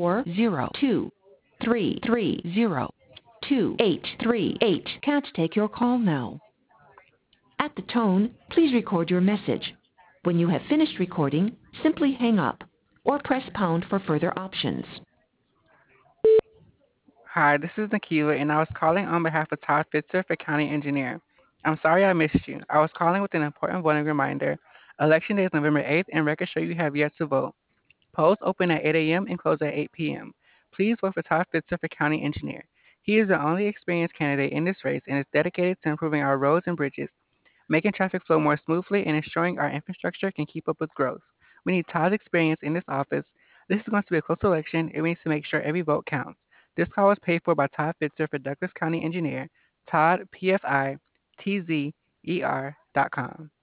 402-330-2838. Can't take your call now. At the tone, please record your message. When you have finished recording, simply hang up or press pound for further options. Hi, this is Nikiwa, and I was calling on behalf of Todd Fitzer for County Engineer. I'm sorry I missed you. I was calling with an important voting reminder. Election day is November 8th, and records show you have yet to vote. Polls open at 8 a.m. and close at 8 p.m. Please vote for Todd Fitzer for County Engineer. He is the only experienced candidate in this race and is dedicated to improving our roads and bridges, making traffic flow more smoothly, and ensuring our infrastructure can keep up with growth. We need Todd's experience in this office. This is going to be a close election, and we need to make sure every vote counts. This call was paid for by Todd Fitzer for Douglas County Engineer, Todd, PFI, TZER.com.